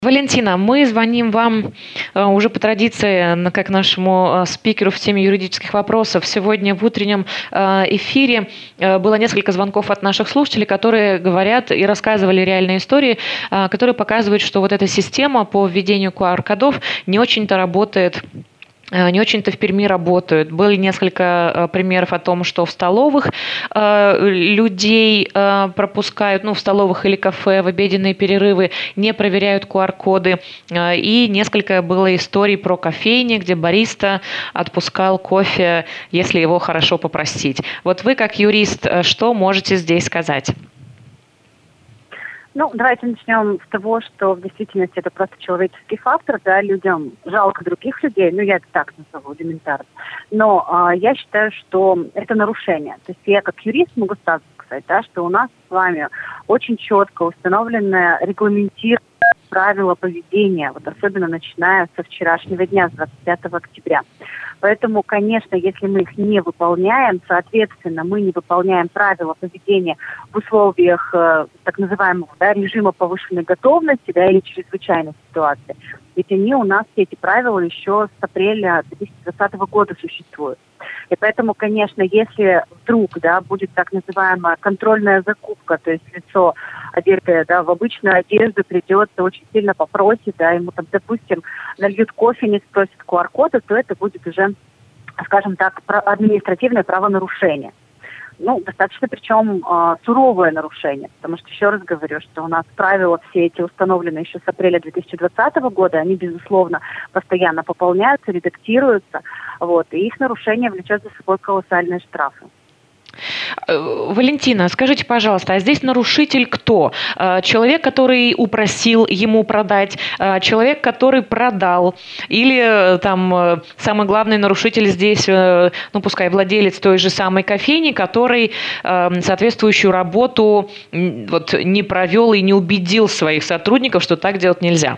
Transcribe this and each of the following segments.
Валентина, мы звоним вам уже по традиции, как нашему спикеру в теме юридических вопросов. Сегодня в утреннем эфире было несколько звонков от наших слушателей, которые говорят и рассказывали реальные истории, которые показывают, что вот эта система по введению QR-кодов не очень-то работает. Не очень-то в Перми работают. Были несколько примеров о том, что в столовых людей пропускают, в столовых или кафе в обеденные перерывы, не проверяют QR-коды. И несколько было историй про кофейни, где бариста отпускал кофе, если его хорошо попросить. Вот вы, как юрист, что можете здесь сказать? Давайте начнем с того, что в действительности это просто человеческий фактор, да, людям жалко других людей, я это так назову, элементарно. Но я считаю, что это нарушение. То есть я как юрист могу сразу сказать, да, что у нас с вами очень четко установленное, регламентированное правила поведения, особенно начиная со вчерашнего дня, с 25 октября. Поэтому, конечно, если мы их не выполняем, соответственно, мы не выполняем правила поведения в условиях так называемого режима повышенной готовности или чрезвычайной ситуации. Ведь они у нас, все эти правила, еще с апреля 2020 года существуют. И поэтому, конечно, если вдруг будет так называемая контрольная закупка, то есть лицо, одетое в обычную одежду, придет, очень сильно попросит, ему допустим, нальют кофе, не спросит QR-кода, то это будет уже, скажем так, административное правонарушение. Достаточно, причем суровое нарушение, потому что, еще раз говорю, что у нас правила все эти установлены еще с апреля 2020 года, они, безусловно, постоянно пополняются, редактируются, и их нарушение влечет за собой колоссальные штрафы. Валентина, скажите, пожалуйста, а здесь нарушитель кто? Человек, который упросил ему продать, человек, который продал, или самый главный нарушитель здесь, пускай владелец той же самой кофейни, который соответствующую работу не провел и не убедил своих сотрудников, что так делать нельзя?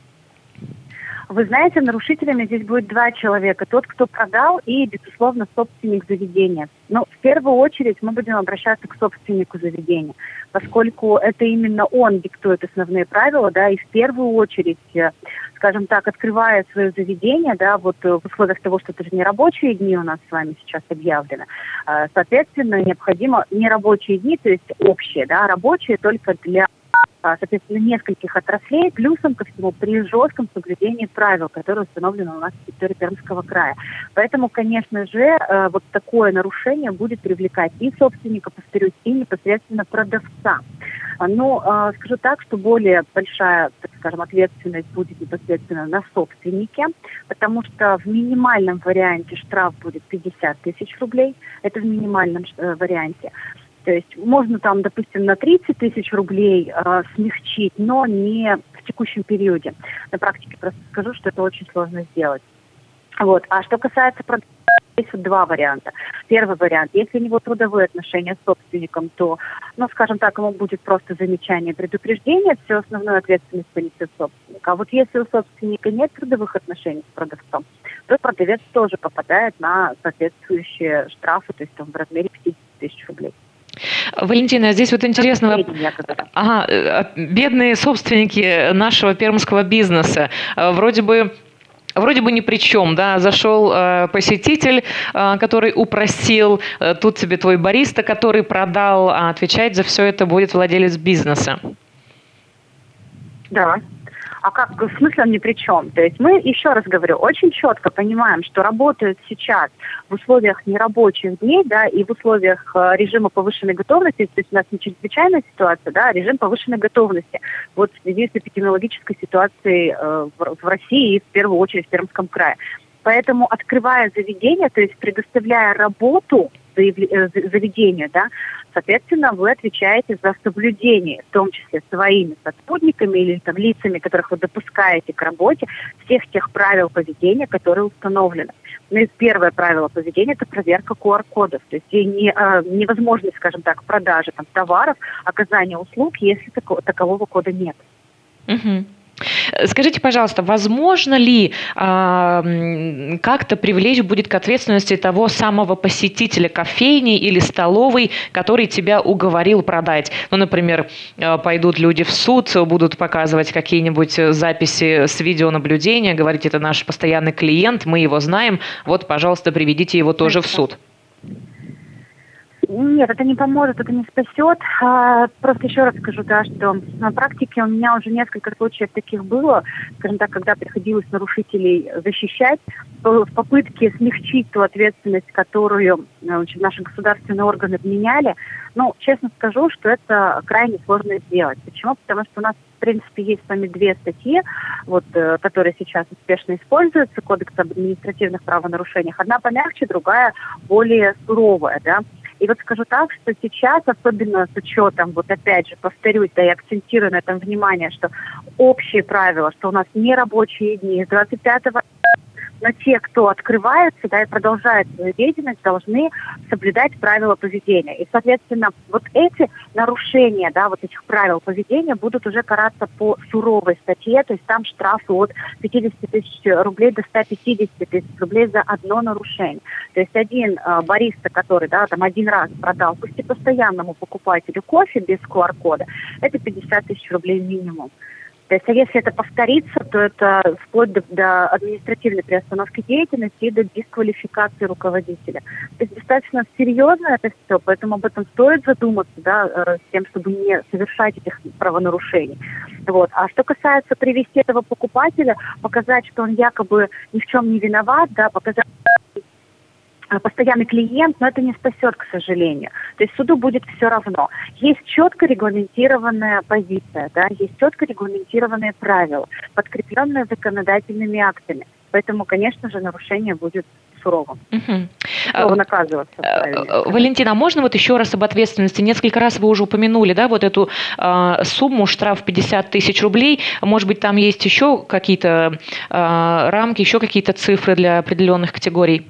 Вы знаете, нарушителями здесь будет два человека. Тот, кто продал, и, безусловно, собственник заведения. В первую очередь мы будем обращаться к собственнику заведения, поскольку это именно он диктует основные правила, и в первую очередь, скажем так, открывая свое заведение, в условиях того, что это же не рабочие дни у нас с вами сейчас объявлено, соответственно, необходимо не рабочие дни, то есть общие, рабочие только для, соответственно, нескольких отраслей, плюсом ко всему при жестком соблюдении правил, которые установлены у нас на территории Пермского края. Поэтому, конечно же, такое нарушение будет привлекать и собственника, повторюсь, и непосредственно продавца. Скажу так, что более большая, так скажем, ответственность будет непосредственно на собственнике, потому что в минимальном варианте штраф будет 50 тысяч рублей, это в минимальном варианте. То есть можно допустим, на 30 тысяч рублей смягчить, но не в текущем периоде. На практике просто скажу, что это очень сложно сделать. А что касается продавца, есть два варианта. Первый вариант, если у него трудовые отношения с собственником, то, скажем так, ему будет просто замечание, предупреждение, всю основную ответственность понесет собственник. А если у собственника нет трудовых отношений с продавцом, то продавец тоже попадает на соответствующие штрафы, то есть в размере 50 тысяч рублей. Валентина, здесь интересно, бедные собственники нашего пермского бизнеса, вроде бы ни при чем, зашел посетитель, который упросил, тут тебе твой бариста, который продал, а отвечать за все это будет владелец бизнеса. Да. А как, в смысле он ни при чем? То есть мы, еще раз говорю, очень четко понимаем, что работают сейчас в условиях нерабочих дней, и в условиях режима повышенной готовности, то есть у нас не чрезвычайная ситуация, а режим повышенной готовности. В связи с эпидемиологической ситуацией в России и в первую очередь в Пермском крае. Поэтому, открывая заведение, то есть предоставляя работу заведению, соответственно, вы отвечаете за соблюдение, в том числе своими сотрудниками или лицами, которых вы допускаете к работе, всех тех правил поведения, которые установлены. И первое правило поведения – это проверка QR-кодов. То есть невозможность, скажем так, продажи товаров, оказания услуг, если такового кода нет. Угу. Скажите, пожалуйста, возможно ли как-то привлечь будет к ответственности того самого посетителя кофейни или столовой, который тебя уговорил продать? Ну, например, пойдут люди в суд, будут показывать какие-нибудь записи с видеонаблюдения, говорить, это наш постоянный клиент, мы его знаем, вот, пожалуйста, приведите его тоже в суд. Нет, это не поможет, это не спасет. Просто еще раз скажу, да, что на практике у меня уже несколько случаев таких было, скажем так, когда приходилось нарушителей защищать, в попытке смягчить ту ответственность, которую наши государственные органы вменяли. Ну, честно скажу, что это крайне сложно сделать. Почему? Потому что у нас, в принципе, есть с вами две статьи, которые сейчас успешно используются, Кодекс об административных правонарушениях. Одна помягче, другая более суровая, да. И вот скажу так, что сейчас, особенно с учетом, вот опять же, повторюсь, да, я акцентирую на этом внимание, что общие правила, что у нас не рабочие дни, с 25-го, но те, кто открывается, да, и продолжает свою деятельность, должны соблюдать правила поведения. И, соответственно, вот эти нарушения, да, вот этих правил поведения будут уже караться по суровой статье, то есть там штрафы от 50 тысяч рублей до 150 тысяч рублей за одно нарушение. То есть один бариста, который, да, там один раз продал, пусть и постоянному покупателю кофе без QR-кода, это 50 тысяч рублей минимум. То есть, а если это повторится, то это вплоть до административной приостановки деятельности и до дисквалификации руководителя. То есть достаточно серьезно это все, поэтому об этом стоит задуматься, да, с тем, чтобы не совершать этих правонарушений. Вот. А что касается привести этого покупателя, показать, что он якобы ни в чем не виноват, да, показать постоянный клиент, но это не спасет, к сожалению. То есть суду будет все равно. Есть четко регламентированная позиция, да, есть четко регламентированные правила, подкрепленные законодательными актами. Поэтому, конечно же, нарушение будет суровым. Сурово наказываться. Валентина, можно вот еще раз об ответственности? Несколько раз вы уже упомянули, да, вот эту сумму, штраф 50 тысяч рублей. Может быть, там есть еще какие-то рамки, еще какие-то цифры для определенных категорий?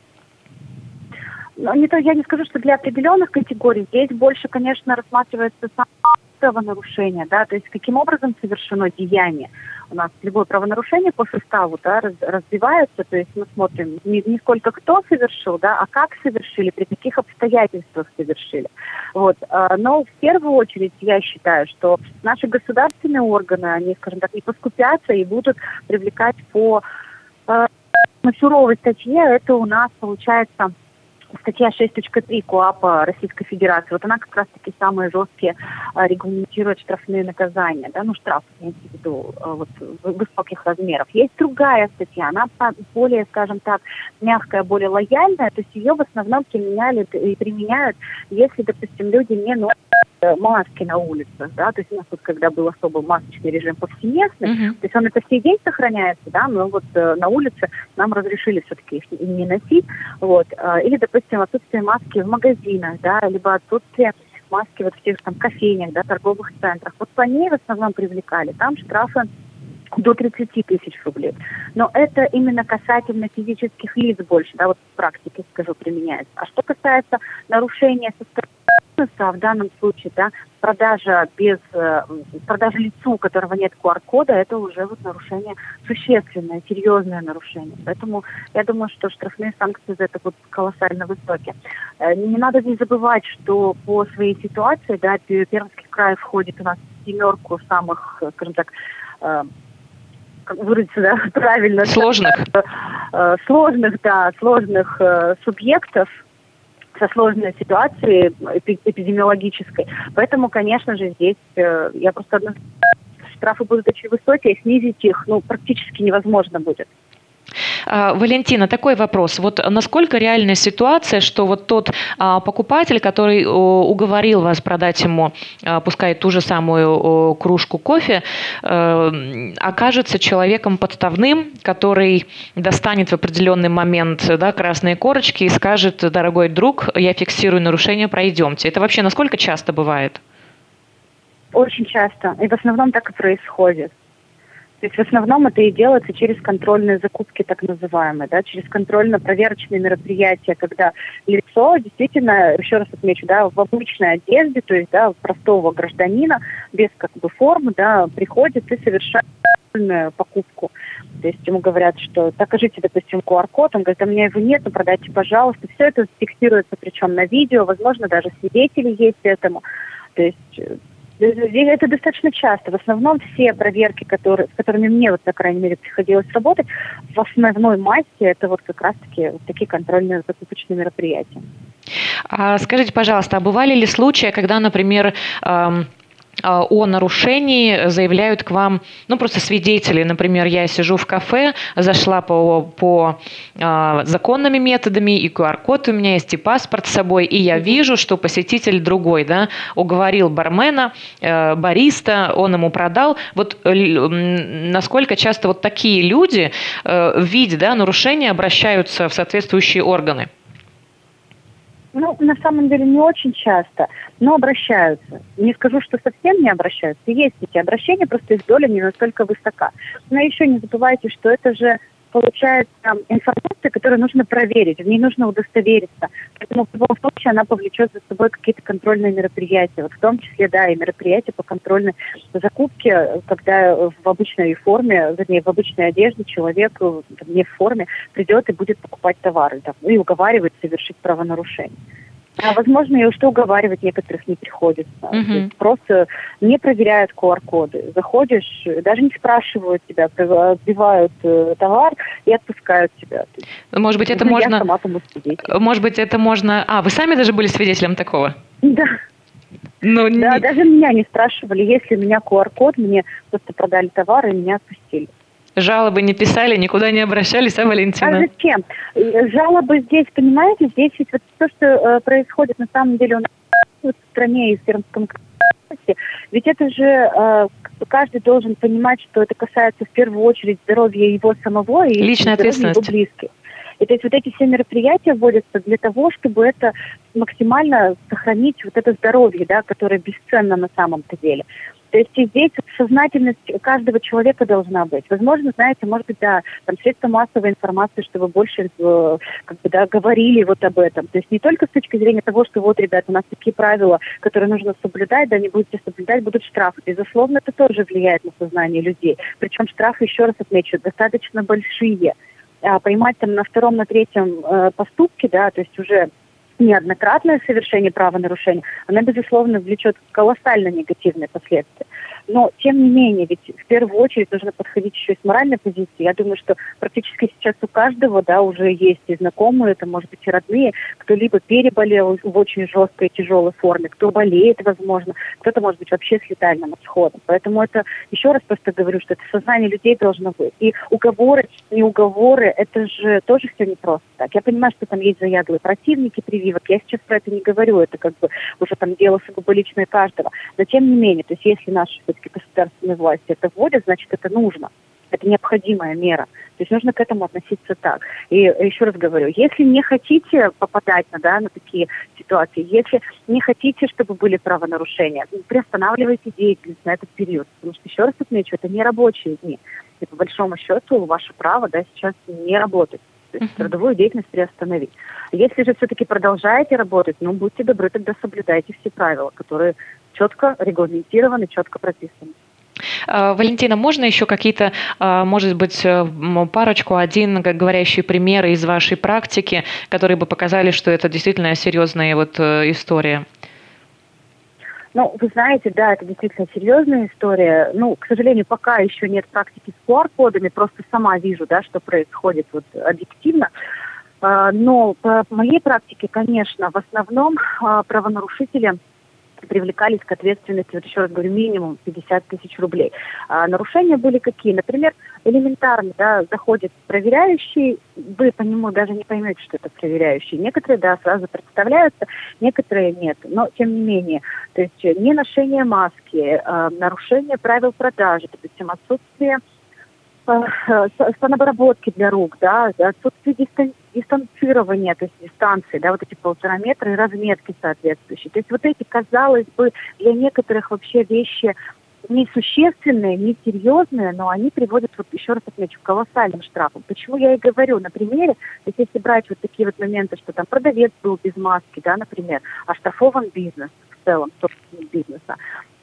Я не скажу, что для определенных категорий. Здесь больше, конечно, рассматривается само правонарушение, да, то есть каким образом совершено деяние. У нас любое правонарушение по составу, да, разбивается, то есть мы смотрим не сколько кто совершил, да, а как совершили, при каких обстоятельствах совершили. Вот. Но в первую очередь я считаю, что наши государственные органы, они, скажем так, не поскупятся и будут привлекать по суровой статье. Это у нас получается статья 6.3 КоАПа Российской Федерации. Вот она как раз-таки самые жесткие регламентирует штрафные наказания. Да? Штраф, имеется в виду, высоких размеров. Есть другая статья, она более, скажем так, мягкая, более лояльная. То есть ее в основном применяли и применяют, если, допустим, люди не носят маски на улицах, да, то есть у нас тут, когда был особо масочный режим повсеместный, то есть он и по сей день сохраняется, да, но вот на улице нам разрешили все-таки их не носить, вот, или, допустим, отсутствие маски в магазинах, да, либо отсутствие маски вот в тех там кофейнях, да, торговых центрах, вот по ней в основном привлекали, там штрафы до 30 тысяч рублей. Но это именно касательно физических лиц больше, да, вот в практике, скажу, применяется. А что касается нарушения состояния, в данном случае, да, продажа лицу, у которого нет QR-кода, это уже вот нарушение существенное, серьезное нарушение. Поэтому я думаю, что штрафные санкции за это будут колоссально высокие. Не надо здесь забывать, что по своей ситуации, да, Пермский край входит у нас в 10 самых, скажем так, как выразиться, да, правильно, сложных субъектов со сложной ситуацией эпидемиологической. Поэтому, конечно же, здесь я просто штрафы будут очень высокие, снизить их практически невозможно будет. Валентина, такой вопрос. Вот насколько реальная ситуация, что вот тот покупатель, который уговорил вас продать ему, пускай ту же самую кружку кофе, окажется человеком подставным, который достанет в определенный момент, да, красные корочки и скажет: дорогой друг, я фиксирую нарушение, пройдемте. Это вообще насколько часто бывает? Очень часто. И в основном так и происходит. То есть в основном это и делается через контрольные закупки, так называемые, да, через контрольно-проверочные мероприятия, когда лицо действительно, еще раз отмечу, да, в обычной одежде, то есть, да, простого гражданина, без формы, да, приходит и совершает покупку. То есть ему говорят, что покажите, допустим, QR-код, он говорит, у меня его нет, но продайте, пожалуйста. Все это фиксируется, причем на видео, возможно, даже свидетели есть этому. То есть это достаточно часто. В основном все проверки, с которыми мне, вот, по крайней мере, приходилось работать, в основной массе это вот как раз-таки вот такие контрольные закупочные мероприятия. Скажите, пожалуйста, а бывали ли случаи, когда, например, о нарушении заявляют к вам, просто свидетели. Например, я сижу в кафе, зашла по законными методами, и QR-код у меня есть, и паспорт с собой, и я вижу, что посетитель другой, да, уговорил бармена, бариста, он ему продал. Вот насколько часто вот такие люди в виде, да, нарушения обращаются в соответствующие органы? На самом деле не очень часто, но обращаются. Не скажу, что совсем не обращаются. Есть эти обращения, просто их доля не настолько высока. Но еще не забывайте, что это же получается информация, которую нужно проверить, в ней нужно удостовериться. Поэтому в любом случае она повлечет за собой какие-то контрольные мероприятия. Вот в том числе, да, и мероприятия по контрольной закупке, когда в обычной форме, вернее, в обычной одежде человек не в форме придет и будет покупать товары, и уговаривать совершить правонарушение. Возможно, и что уговаривать некоторых не приходится. То есть просто не проверяют QR-коды. Заходишь, даже не спрашивают тебя, отбивают товар и отпускают тебя. Может быть, это можно... Я сама тому свидетель. Может быть, это можно... Вы сами даже были свидетелем такого? Да. Да, даже меня не спрашивали. Если у меня QR-код, мне просто продали товар и меня отпустили. Жалобы не писали, никуда не обращались, Валентина? А зачем? Жалобы здесь, понимаете, здесь ведь вот то, что происходит на самом деле у нас в стране и в Пермском крае, ведь это же каждый должен понимать, что это касается в первую очередь здоровья его самого и личной ответственности его близких. И то есть вот эти все мероприятия вводятся для того, чтобы это максимально сохранить вот это здоровье, да, которое бесценно на самом-то деле. То есть и здесь сознательность каждого человека должна быть. Возможно, знаете, может быть, да, там средства массовой информации, чтобы больше говорили вот об этом. То есть не только с точки зрения того, что вот, ребята, у нас такие правила, которые нужно соблюдать, да, не будете соблюдать, будут штрафы. Безусловно, это тоже влияет на сознание людей. Причем штрафы, еще раз отмечу, достаточно большие. Поймать там на втором, на третьем поступке, да, то есть уже неоднократное совершение правонарушения, она, безусловно, влечет колоссально негативные последствия. Но, тем не менее, ведь в первую очередь нужно подходить еще и с моральной позиции. Я думаю, что практически сейчас у каждого, да, уже есть и знакомые, это, может быть, и родные, кто либо переболел в очень жесткой и тяжелой форме, кто болеет, возможно, кто-то, может быть, вообще с летальным исходом. Поэтому это, еще раз просто говорю, что это сознание людей должно быть. И уговоры, не уговоры, это же тоже все непросто так. Я понимаю, что там есть заядлые противники прививок, я сейчас про это не говорю, это как бы уже там дело сугубо личное каждого. Но, тем не менее, то есть если наши государственные власти это вводят, значит, это нужно. Это необходимая мера. То есть нужно к этому относиться так. И еще раз говорю, если не хотите попадать на такие ситуации, если не хотите, чтобы были правонарушения, приостанавливайте деятельность на этот период. Потому что, еще раз отмечу, это не рабочие дни. И по большому счету ваше право сейчас не работать. То есть трудовую деятельность приостановить. Если же все-таки продолжаете работать, будьте добры, тогда соблюдайте все правила, которые четко регламентированы, четко прописаны. Валентина, можно еще какие-то, может быть, парочку, один говорящий пример из вашей практики, которые бы показали, что это действительно серьезная история? Вы знаете, да, это действительно серьезная история. К сожалению, пока еще нет практики с QR-кодами, просто сама вижу, да, что происходит объективно. Но по моей практике, конечно, в основном правонарушители привлекались к ответственности, еще раз говорю, минимум 50 тысяч рублей. Нарушения были какие? Например, элементарно, да, заходит проверяющий, вы по нему даже не поймете, что это проверяющий. Некоторые, да, сразу представляются, некоторые нет. Но, тем не менее, то есть не ношение маски, нарушение правил продажи, допустим, отсутствие станобработки для рук, да, отсутствие дистанцирования, то есть дистанции, да, эти 1,5 метра и разметки соответствующие. То есть эти, казалось бы, для некоторых вообще вещи несущественные, несерьезные, но они приводят, еще раз отмечу, к колоссальным штрафам. Почему я и говорю на примере, то есть если брать такие моменты, что там продавец был без маски, да, например, оштрафован бизнес в целом, собственник бизнеса,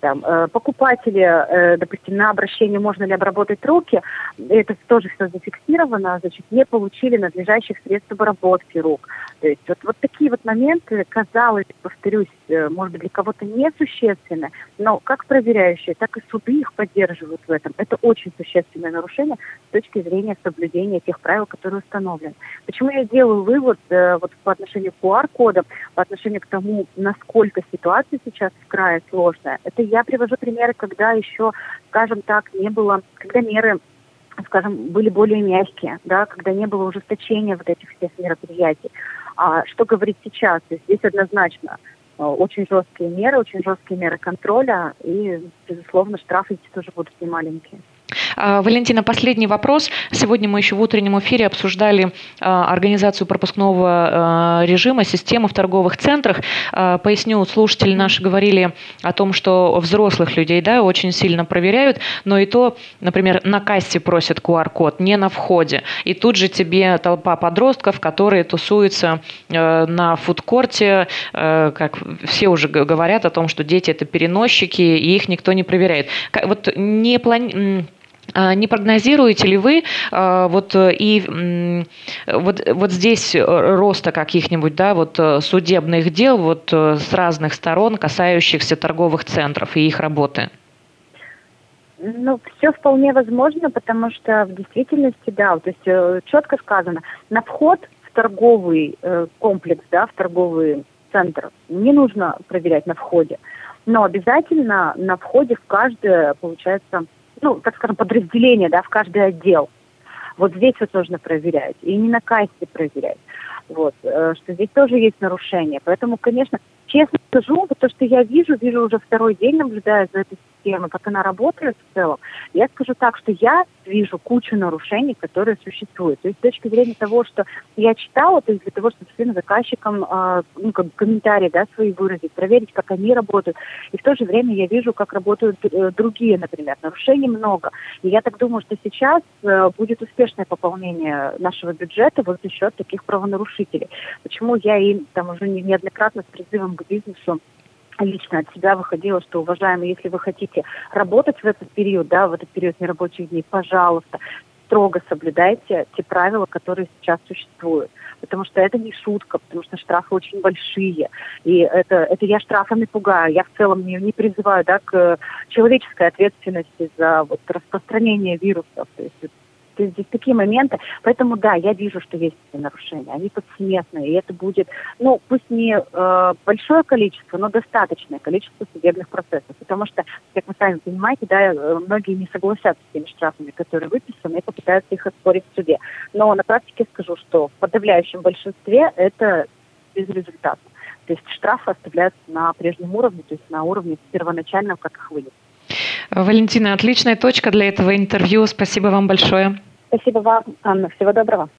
там, покупатели, допустим, на обращение, можно ли обработать руки, это тоже все зафиксировано, значит, не получили надлежащих средств обработки рук. То есть вот такие вот моменты, казалось, повторюсь, может быть, для кого-то несущественны, но как проверяющие, так и суды их поддерживают в этом. Это очень существенное нарушение с точки зрения соблюдения тех правил, которые установлены. Почему я делаю вывод вот по отношению к QR-кодам, по отношению к тому, насколько ситуация сейчас в крае сложная? Это я привожу примеры, когда еще, скажем так, не было, когда меры, скажем, были более мягкие, да, когда не было ужесточения вот этих всех мероприятий. А что говорить сейчас? То есть здесь однозначно очень жесткие меры контроля, и, безусловно, штрафы здесь тоже будут немаленькие. Валентина, последний вопрос. Сегодня мы еще в утреннем эфире обсуждали организацию пропускного режима, систему в торговых центрах. Поясню, слушатели наши говорили о том, что взрослых людей, да, очень сильно проверяют, но и то, например, на кассе просят QR-код, не на входе. И тут же тебе толпа подростков, которые тусуются на фудкорте, как все уже говорят о том, что дети – это переносчики, и их никто не проверяет. Вот не прогнозируете ли вы вот здесь роста каких-нибудь, да, вот судебных дел вот с разных сторон, касающихся торговых центров и их работы? Ну, все вполне возможно, потому что в действительности, да, то есть четко сказано, на вход в торговый комплекс, да, в торговый центр не нужно проверять на входе, но обязательно на входе в каждое, получается, ну, так скажем, подразделение, да, в каждый отдел. Вот здесь вот нужно проверять, и не на кассе проверять. Вот, что здесь тоже есть нарушение. Поэтому, конечно, честно скажу, вот то, что я вижу уже второй день, наблюдая за этой системой, как она работает в целом, я скажу так, что я вижу кучу нарушений, которые существуют. То есть с точки зрения того, что я читала, то есть для того, чтобы своим заказчикам комментарии, да, свои выразить, проверить, как они работают. И в то же время я вижу, как работают другие, например. Нарушений много. И я так думаю, что сейчас будет успешное пополнение нашего бюджета вот за счет таких правонарушителей. Почему я им там уже неоднократно с призывом к бизнесу лично от себя выходила, что, уважаемые, если вы хотите работать в этот период, да, в этот период нерабочих дней, пожалуйста, строго соблюдайте те правила, которые сейчас существуют. Потому что это не шутка, потому что штрафы очень большие. И это я штрафами пугаю. Я в целом не призываю, да, к человеческой ответственности за вот распространение вирусов. То есть здесь такие моменты. Поэтому, да, я вижу, что есть эти нарушения. Они повсеместные. И это будет, ну, пусть не большое количество, но достаточное количество судебных процессов. Потому что, как вы сами понимаете, да, многие не согласятся с теми штрафами, которые выписаны, и попытаются их оспорить в суде. Но на практике скажу, что в подавляющем большинстве это безрезультатно. То есть штрафы оставляются на прежнем уровне, то есть на уровне первоначальном, как их вынесли. Валентина, отличная точка для этого интервью. Спасибо вам большое. Спасибо вам, Анна. Всего доброго.